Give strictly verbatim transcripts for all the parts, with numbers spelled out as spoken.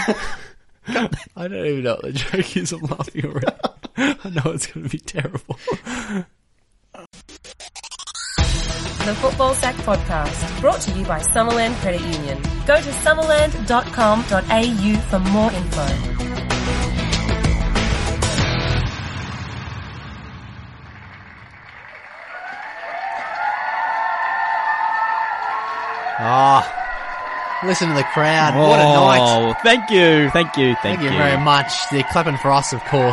I don't even know what the joke is. I'm laughing already. I know it's going to be terrible. The Football Sack Podcast, brought to you by Summerland Credit Union. Go to summerland dot com dot a u for more info. Ah, listen to the crowd. What a night. Oh, thank you, thank you, thank, Thank you very much. They're clapping for us, of course.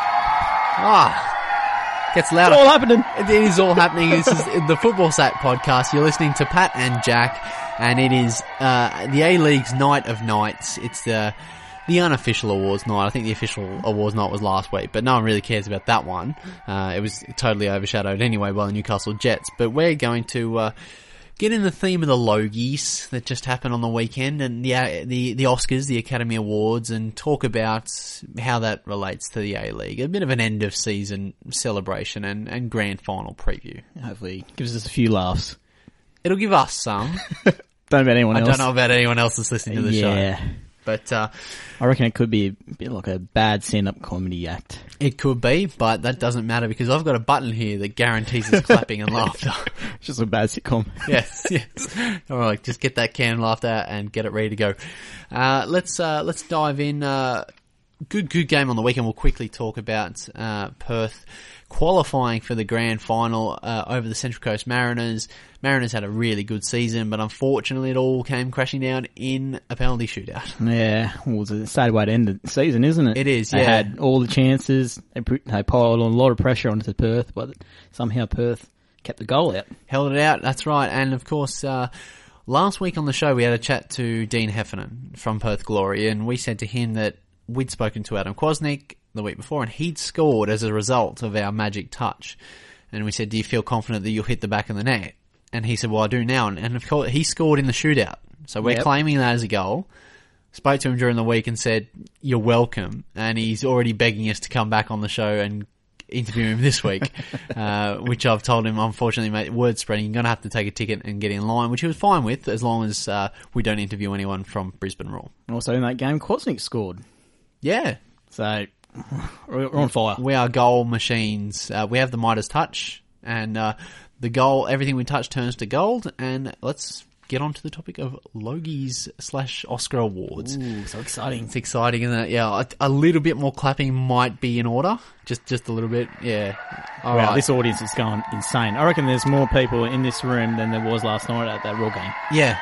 Ah, gets louder. It's all happening. It is all happening. This is the Football Sack Podcast. You're listening to Pat and Jack, and it is uh the A-League's night of nights. It's the the unofficial awards night. I think the official awards night was last week, but no one really cares about that one. Uh, it was totally overshadowed anyway by the Newcastle Jets. But we're going to uh get in the theme of the Logies that just happened on the weekend and the, the, the Oscars, the Academy Awards, and talk about how that relates to the A-League. A bit of an end of season celebration and, and grand final preview. Hopefully gives us a few laughs. It'll give us some. Don't know about anyone I else. don't know about anyone else that's listening to the yeah. show. But, uh, I reckon it could be a bit like a bad stand-up comedy act. it could be, but that doesn't matter because I've got a button here that guarantees us clapping and laughter. It's just a bad sitcom. Yes, yes. All right, just get that canned laughter and get it ready to go. Uh, let's uh, let's dive in. Uh, good, good game on the weekend. We'll quickly talk about uh, Perth qualifying for the grand final uh, over the Central Coast Mariners. Mariners had a really good season, but unfortunately it all came crashing down in a penalty shootout. Yeah, well, it's a sad way to end the season, isn't it? It is, They yeah. had all the chances. They, put, they piled on a lot of pressure onto Perth, but somehow Perth kept the goal out. Held it out, that's right. And of course, uh, last week on the show we had a chat to Dean Heffernan from Perth Glory, and we said to him that we'd spoken to Adam Kwasnick the week before and he'd scored as a result of our magic touch. And we said, do you feel confident that you'll hit the back of the net? And he said, well, I do now. And, and of course, he scored in the shootout. So we're Yep. claiming that as a goal. Spoke to him during the week and said, you're welcome. And he's already begging us to come back on the show and interview him this week, uh, which I've told him, unfortunately, mate, word spreading, you're going to have to take a ticket and get in line, which he was fine with as long as uh, we don't interview anyone from Brisbane Roar. And also in that game, Kwasnick scored. Yeah. So, we're on fire. We are goal machines. Uh, we have the Midas touch, and uh, the goal, everything we touch turns to gold. And let's get on to the topic of Logies slash Oscar Awards. Ooh, so exciting. It's exciting, isn't it? Yeah, a, a little bit more clapping might be in order. Just just a little bit, yeah. All wow, right. this audience is going insane. I reckon there's more people in this room than there was last night at that Raw game. Yeah.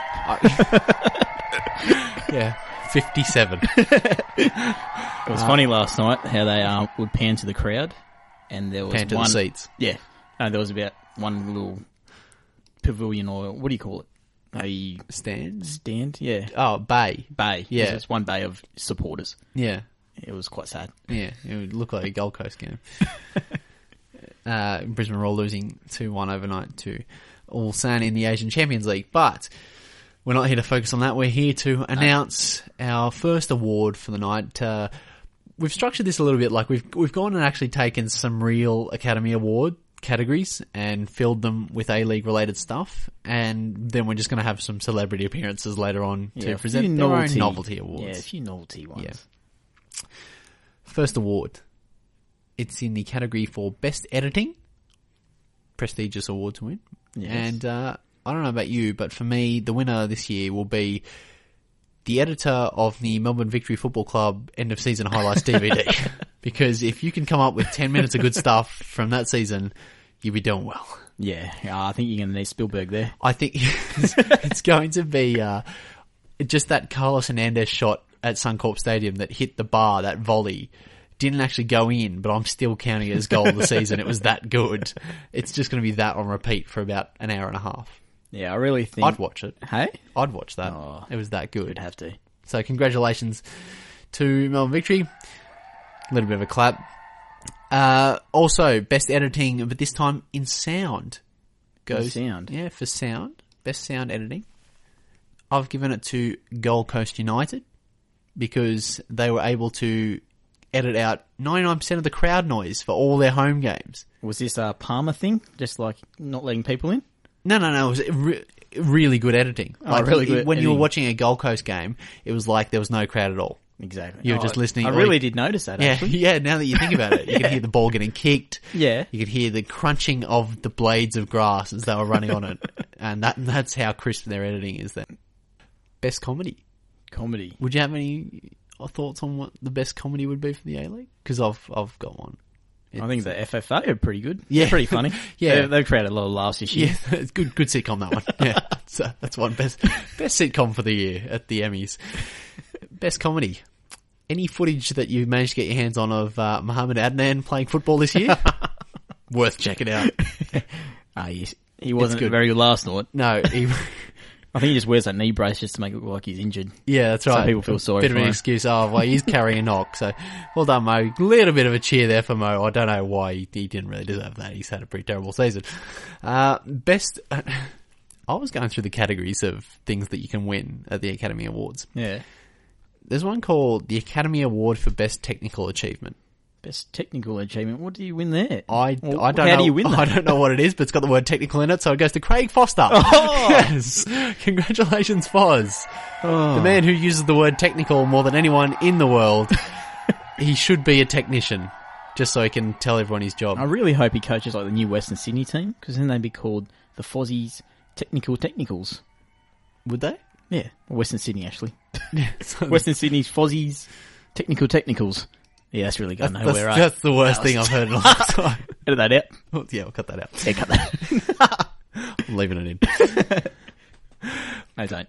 I- yeah. fifty-seven. It was uh, funny last night how they uh, would pan to the crowd, and there was Pan to one the seats. Yeah, no, there was about one little pavilion, or what do you call it? A Stand? stand, yeah. Oh, bay. Bay, Yeah. yeah. Just one bay of supporters. Yeah. It was quite sad. Yeah. It would look like a Gold Coast game. uh, Brisbane Roar losing two one overnight to Ulsan in the Asian Champions League. But we're not here to focus on that. We're here to announce our first award for the night. Uh, we've structured this a little bit like we've we've gone and actually taken some real Academy Award categories and filled them with A-League related stuff, and then we're just going to have some celebrity appearances later on Yeah, to a present few their novelty, own novelty awards. Yeah, a few novelty ones. Yeah. First award. It's in the category for Best Editing. Prestigious award to win. Yes. And uh, I don't know about you, but for me, the winner this year will be the editor of the Melbourne Victory Football Club end of season highlights D V D. Because if you can come up with ten minutes of good stuff from that season, you'll be doing well. Yeah, yeah, I think you're going to need Spielberg there. I think it's, it's going to be uh, just that Carlos Hernandez shot at Suncorp Stadium that hit the bar, that volley. Didn't actually go in, but I'm still counting it as goal of the season. It was that good. It's just going to be that on repeat for about an hour and a half. Yeah, I really think... I'd watch it. Hey? I'd watch that. Oh, it was that good. You'd have to. So congratulations to Melbourne Victory. A little bit of a clap. Uh, also, best editing, but this time in sound. Goes, In sound? Yeah, for sound. Best sound editing. I've given it to Gold Coast United because they were able to edit out ninety-nine percent of the crowd noise for all their home games. Was this a Palmer thing? Just like not letting people in? No, no, no. It was re- really good editing. Oh, Like really good when you were editing. watching a Gold Coast game, it was like there was no crowd at all. Exactly. You were Oh, just listening. I like- really did notice that, Yeah, actually. yeah. Now that you think about it, you could hear the ball getting kicked. Yeah. You could hear the crunching of the blades of grass as they were running on it, and that that's how crisp their editing is. Then, best comedy. Comedy. Would you have any thoughts on what the best comedy would be for the A League? Because I've I've got one. I think the F F A are pretty good. Yeah. They're pretty funny. Yeah. They've, they've created a lot of laughs this year. Yeah, it's good good sitcom, that one. Yeah, so that's one best best sitcom for the year at the Emmys. Best comedy. Any footage that you managed to get your hands on of uh, Muhammad Adnan playing football this year? Worth checking out. Ah, yes. He wasn't good. very good last night. No, he, I think he just wears that knee brace just to make it look like he's injured. yeah, that's right. people feel sorry Bit for of an him. excuse. Oh, well, he's carrying a knock. So, well done, Mo. Little bit of a cheer there for Mo. I don't know why he, he didn't really deserve that. He's had a pretty terrible season. Uh, best. Uh, I was going through the categories of things that you can win at the Academy Awards. Yeah. There's one called the Academy Award for Best Technical Achievement. Best technical achievement. What do you win there? I, Well, I don't how know. do you win that? I don't know what it is, but it's got the word technical in it, so it goes to Craig Foster. Oh! Yes. Congratulations, Foz. Oh. The man who uses the word technical more than anyone in the world. He should be a technician, just so he can tell everyone his job. I really hope he coaches like the new Western Sydney team, because then they'd be called the Fozzies Technical Technicals. Would they? Yeah. Western Sydney, actually. So Western Sydney's Fozzies Technical Technicals. Yeah, that's really going that's, nowhere, right? that's the worst thing I've heard in a long time. Edit that out. Well, yeah, I'll cut that out. Yeah, cut that. I'm leaving it in. No, don't.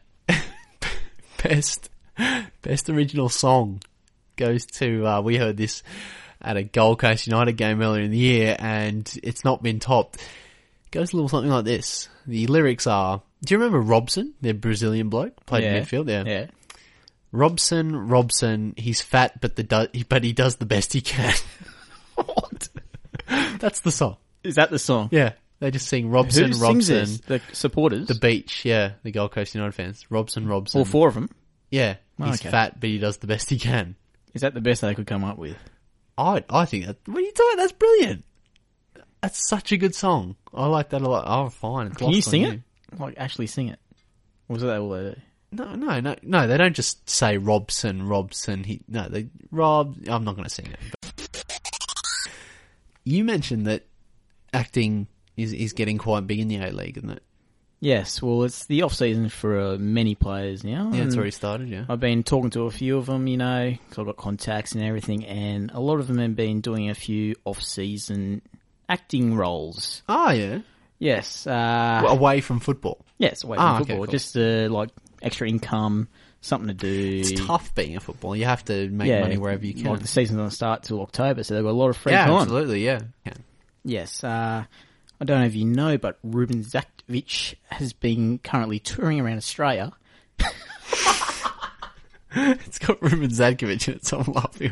Best, best original song goes to, uh, we heard this at a Gold Coast United game earlier in the year, and it's not been topped. Goes a little something like this. The lyrics are, do you remember Robson, the Brazilian bloke? Played Yeah. in midfield, yeah. Yeah. Robson, Robson, he's fat, but the do- but he does the best he can. What? That's the song. Is that the song? Yeah. They just sing Robson, Who sings Robson, this? The supporters? the beach, yeah, the Gold Coast United fans. Robson, Robson. All four of them? Yeah. Oh, He's okay. fat, but he does the best he can. Is that the best they could come up with? I I think that, what are you talking? That's brilliant. That's such a good song. I like that a lot. Oh, fine. It's Can you lost on sing you. it? Like, actually sing it? Or was that all they do? No, no, no, no. They don't just say Robson, Robson. He no, they Rob. I'm not going to sing it. But you mentioned that acting is is getting quite big in the A League, isn't it? Yes, well, it's the off-season for uh, many players now. Yeah, it's and already started. Yeah. I've been talking to a few of them, you know, because I've got contacts and everything, and a lot of them have been doing a few off-season acting roles. Oh yeah. Yes. Uh, Well, away from football. yes, away from Ah, okay, football. cool. Just uh, like extra income, something to do. It's tough being a footballer. You have to make Yeah, money wherever you can. Like the season doesn't start till October, so they've got a lot of free yeah, time. absolutely. Yeah. yeah. Yes, uh, I don't know if you know, but Ruben Zaktovic has been currently touring around Australia. It's got Ruben Zadkovic in it, so I'm laughing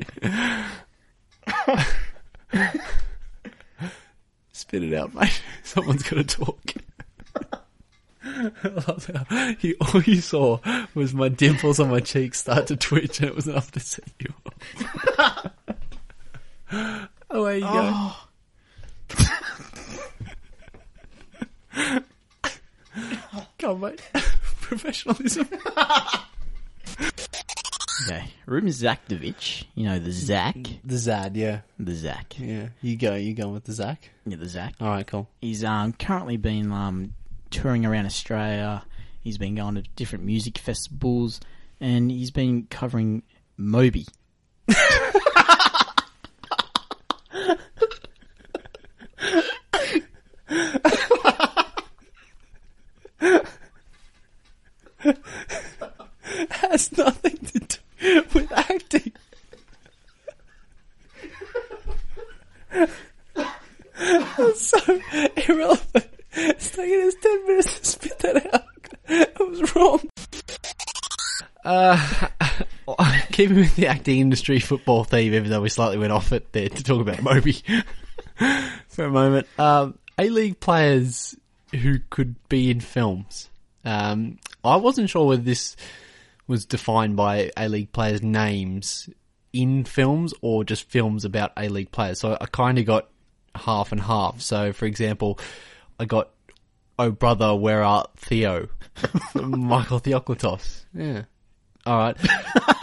already. Spit it out, mate. Someone's got to talk. I love how you, all you saw was my dimples on my cheeks start to twitch, and it was enough to set you off. Away you go. Come on, mate. Professionalism. Okay, Ruben Zaktovic, you know, the Zach, The Zad, yeah. the Zach, Yeah. You go, you going with the Zach? yeah, the Zach. Alright, cool. He's um, currently been um, touring around Australia. He's been going to different music festivals, and he's been covering Moby. Has nothing to do with acting. That's so irrelevant. It's taking us ten minutes to spit that out. I was wrong. Uh, keeping with the acting industry football theme, even though we slightly went off it there to talk about Moby for a moment. Um, A-League players who could be in films. Um, I wasn't sure whether this was defined by A-League players' names in films or just films about A-League players. So I kind of got half and half. So, for example, I got Oh Brother, Where Art Theo? From Michael Theoklitos. Yeah. Alright.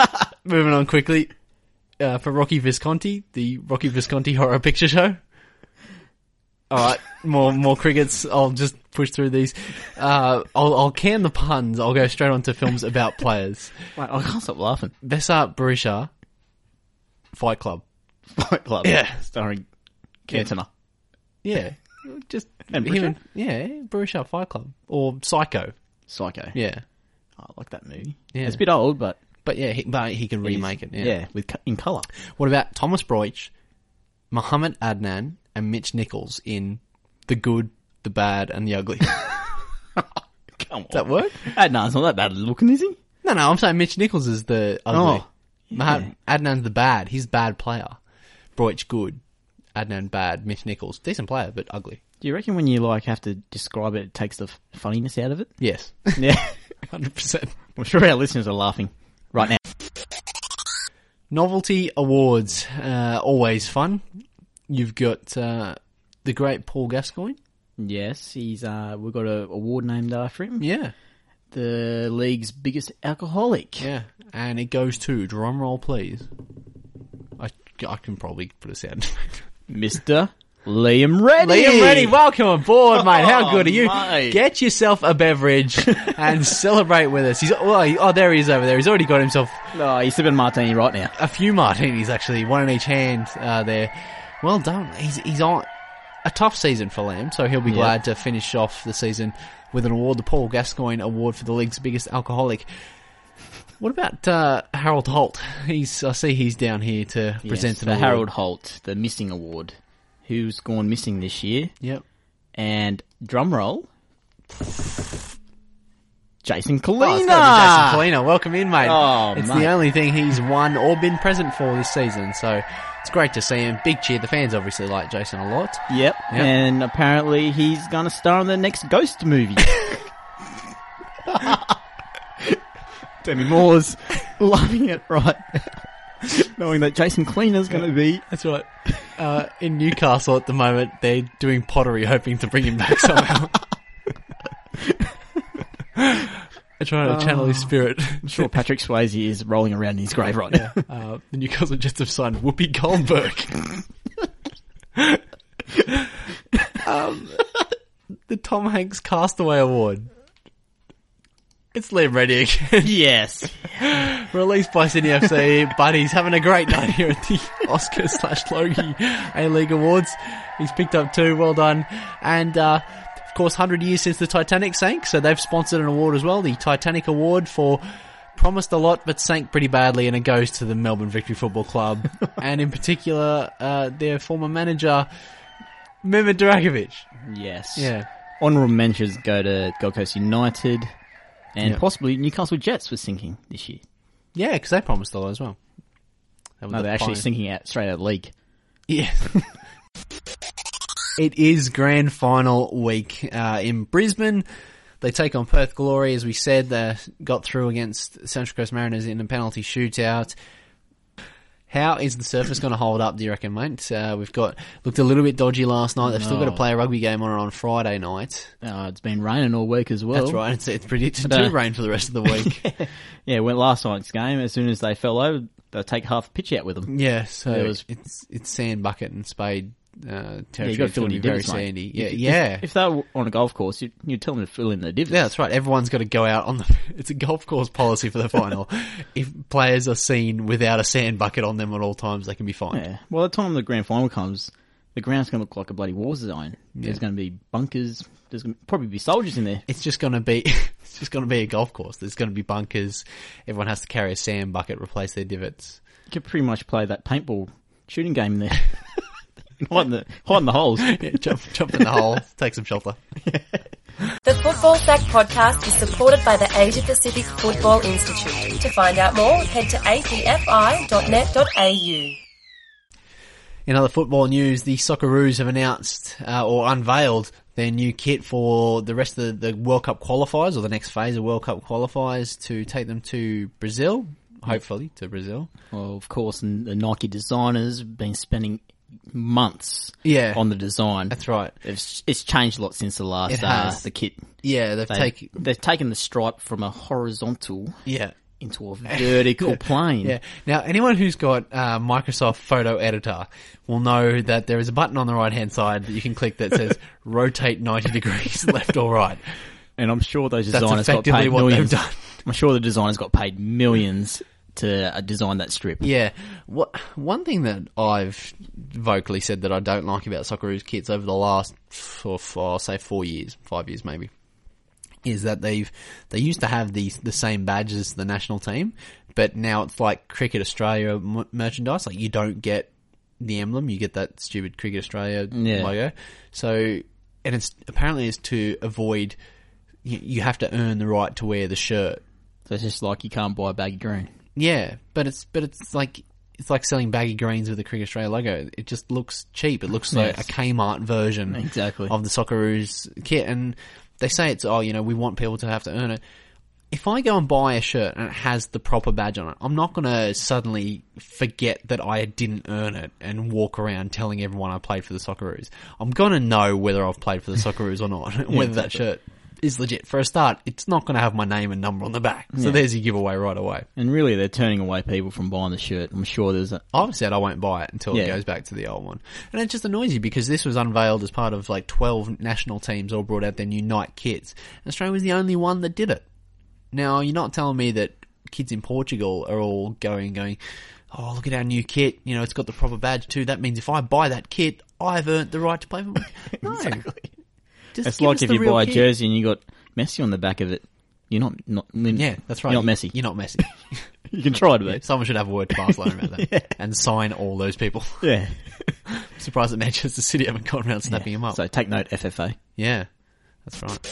moving on quickly. Uh, for Rocky Visconti, the Rocky Visconti Horror Picture Show. Alright, more more crickets. I'll just push through these. Uh, I'll, I'll can the puns. I'll go straight on to films about players. Wait, I can't stop laughing. Besart Berisha, Fight Club. Fight Club. Yeah. Starring Cantona. Yeah. Just And him Berisha? and- yeah, Berisha Fight Club. Or Psycho. Psycho. Yeah. Oh, I like that movie. Yeah. It's a bit old, but... But yeah, he, but he can remake it. Yeah. Yeah, with co- in colour. What about Thomas Broich, Muhammad Adnan, and Mitch Nichols in The Good, The Bad, and The Ugly? Does Come on. that work? Adnan's not that bad looking, is he? No, no, I'm saying Mitch Nichols is the ugly. Oh, Muhammad Adnan's the bad. He's bad player. Broich good. Adnan bad. Mitch Nichols decent player, but ugly. Do you reckon when you like have to describe it, it takes the f- funniness out of it? Yes, Yeah. hundred percent. I'm sure our listeners are laughing right now. Novelty awards, uh, always fun. You've got uh, the great Paul Gascoigne. Yes, he's. Uh, we've got an award named after him. Yeah, The league's biggest alcoholic. yeah, and it goes to drum roll, please. I, I can probably put a sound effect. Mister Liam Reddy. Liam Reddy, welcome aboard, mate. How Oh, good are you? mate. Get yourself a beverage and celebrate with us. He's well, he, oh, there he is over there. He's already got himself Oh, he's sipping martini right now. a few martinis, actually, one in each hand uh, there. Well done. He's he's on a tough season for Lamb, so he'll be Yep. glad to finish off the season with an award, the Paul Gascoigne Award for the league's biggest alcoholic. What about uh, Harold Holt? He's I see he's down here to present Yes, an the award. Harold Holt, the missing award, who's gone missing this year. Yep. And drum roll, Jason Oh, Kalina. it's gotta be Jason Kalina. Welcome in, mate. Oh, it's mate. the only thing he's won or been present for this season, so it's great to see him. Big cheer. The fans obviously like Jason a lot. Yep. Yep. And apparently he's going to star in the next Ghost movie. Demi Moore's loving it right now, knowing that Jason Cleaner's going to be. That's right. Uh, in Newcastle at the moment, they're doing pottery, hoping to bring him back somehow. They're trying to channel his spirit. I'm sure Patrick Swayze is rolling around in his grave right now. Uh, the Newcastle Jets have signed Whoopi Goldberg. um, the Tom Hanks Castaway Award. It's Liam Reddy again. Yes. Released by Sydney F C, but he's having a great night here at the Oscar slash Logie A-League Awards. He's picked up two, well done. And, uh, of course, one hundred years since the Titanic sank, so they've sponsored an award as well, the Titanic Award for promised a lot but sank pretty badly, and it goes to the Melbourne Victory Football Club, and in particular, uh, their former manager, Mehmet Durakovic. Yes. Yeah. Honourable mentions go to Gold Coast United and Yep. possibly Newcastle Jets was sinking this year. Yeah, because they promised a lot as well. That was No, the they're actually final- sinking out straight out of the league. Yeah. It is grand final week uh, in Brisbane. They take on Perth Glory, as we said. They got through against Central Coast Mariners in a penalty shootout. How is the surface going to hold up, do you reckon, mate? Uh, we've got looked a little bit dodgy last night. They've still got to No. play a rugby game on it on Friday night. Uh, it's been raining all week as well. That's right. It's, it's predicted But, uh, to rain for the rest of the week. Yeah, went last night's game. As soon as they fell over, they'll take half a pitch out with them. Yeah, so It was- it's it's sand bucket and spade uh, Yeah, territory. you got to It's fill gonna in be your very divots, mate. sandy. Yeah, If- if- yeah. If they were on a golf course, you'd, you'd tell them to fill in the divots. Yeah, that's right. Everyone's got to go out on the. It's a golf course policy for the final. If players are seen without a sand bucket on them at all times, they can be fined. Yeah. Well, by the time the grand final comes, the ground's going to look like a bloody war zone. There's going to be bunkers. There's going to probably be soldiers in there. It's just going to be. It's just going to be a golf course. There's going to be bunkers. Everyone has to carry a sand bucket, replace their divots. You could pretty much play that paintball shooting game in there. hide, in the, hide in the holes. Yeah, jump, jump in the hole, take some shelter. The Football Sack podcast is supported by the Asia Pacific Football Institute. To find out more, head to a p f i dot net dot a u. In other football news, the Socceroos have announced uh, or unveiled their new kit for the rest of the, the World Cup qualifiers, or the next phase of World Cup qualifiers, to take them to Brazil, hopefully to Brazil. Well, of course, and the Nike designers have been spending months Yeah, on the design. that's right. It's, it's changed a lot since the last It uh, has. the kit. Yeah, they've They, taken they've taken the stripe from a horizontal yeah into a vertical plane. Yeah. Now, anyone who's got uh, Microsoft Photo Editor will know that there is a button on the right-hand side that you can click that says rotate ninety degrees left or right. And I'm sure those That's designers got effectively paid what millions. they've done. I'm sure the designers got paid millions to uh, design that strip. Yeah. What, one thing that I've vocally said that I don't like about Socceroos kits over the last, for, for, I'll say four years, five years maybe, is that they've, they used to have these, the same badge as the national team, but now it's like Cricket Australia m- merchandise. Like you don't get the emblem, you get that stupid Cricket Australia Yeah. logo. So, and it's, apparently it's to avoid, you, you have to earn the right to wear the shirt. So it's just like you can't buy a baggy green. Yeah, but it's, but it's like, it's like selling baggy greens with the Cricket Australia logo. It just looks cheap. It looks like Yes. a Kmart version Exactly. of the Socceroos kit. And they say it's, oh, you know, we want people to have to earn it. If I go and buy a shirt and it has the proper badge on it, I'm not going to suddenly forget that I didn't earn it and walk around telling everyone I played for the Socceroos. I'm going to know whether I've played for the Socceroos or not, whether that exactly. shirt is legit. For a start, it's not going to have my name and number on the back. So Yeah. there's your giveaway right away. And really, they're turning away people from buying the shirt. I'm sure there's a... I've said I won't buy it until it Yeah. goes back to the old one. And it just annoys you because this was unveiled as part of like twelve national teams all brought out their new night kits. And Australia was the only one that did it. Now, you're not telling me that kids in Portugal are all going, going, oh, look at our new kit. You know, it's got the proper badge too. That means if I buy that kit, I've earned the right to play for it. No. Exactly. Just It's give like us if the you real buy a kit. jersey and you got Messi on the back of it. You're not... not Yeah, that's right. You're not Messi. You're not Messi. You can try to be. Someone should have a word to Barcelona about that. Yeah. And sign all those people. Yeah. I'm surprised that Manchester City haven't gone around snapping them up. So take note, F F A. Yeah, that's right.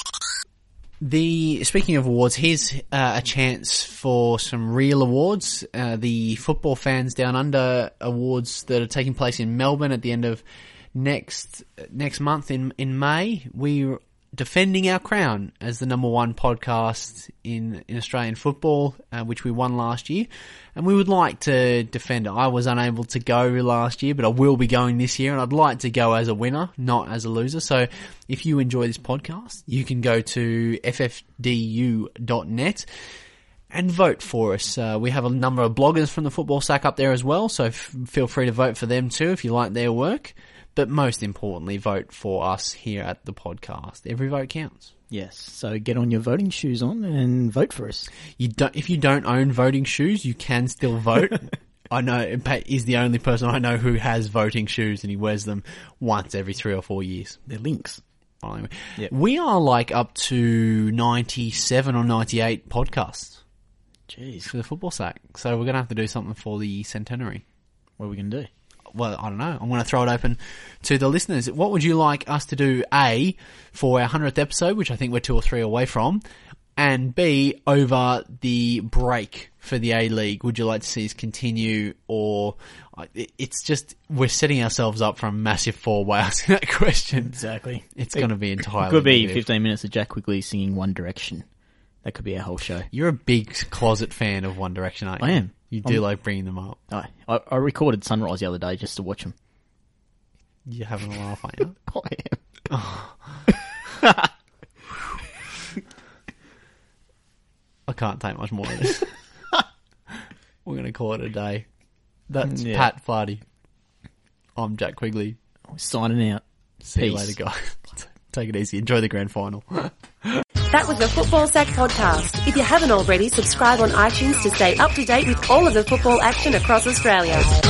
The speaking of awards, here's uh, a chance for some real awards. Uh, the Football Fans Down Under awards that are taking place in Melbourne at the end of next next month in in May. We're defending our crown as the number one podcast in in Australian football, uh, which we won last year, and we would like to defend it. I was unable to go last year, but I will be going this year, and I'd like to go as a winner, not as a loser. So if you enjoy this podcast, you can go to f f d u dot net and vote for us. Uh, we have a number of bloggers from the Football Sack up there as well, so f- feel free to vote for them too if you like their work. But most importantly, vote for us here at the podcast. Every vote counts. Yes. So get on your voting shoes on and vote for us. You don't, if you don't own voting shoes, you can still vote. I know Pat is the only person I know who has voting shoes, and he wears them once every three or four years. They're links. Anyway, Yep. we are like up to ninety-seven or ninety-eight podcasts Jeez. for the Football Sack. So we're going to have to do something for the centenary. What are we going to do? Well, I don't know. I'm going to throw it open to the listeners. What would you like us to do, A, for our hundredth episode, which I think we're two or three away from, and B, over the break for the A-League? Would you like to see us continue, or it's just we're setting ourselves up for a massive fall by asking that question? Exactly. It's going to be entirely It could be negative. fifteen minutes of Jack Quigley singing One Direction. That could be our whole show. You're a big closet fan of One Direction, aren't you? I am. You do I'm- like bringing them up. I, I, I recorded Sunrise the other day just to watch them. You're having a laugh, aren't you? I am. I can't take much more of this. We're going to call it a day. That's Yeah. Pat Flaherty. I'm Jack Quigley. Signing out. See you Peace. later, guys. Take it easy. Enjoy the grand final. That was the Football Sack podcast. If you haven't already, subscribe on iTunes to stay up to date with all of the football action across Australia.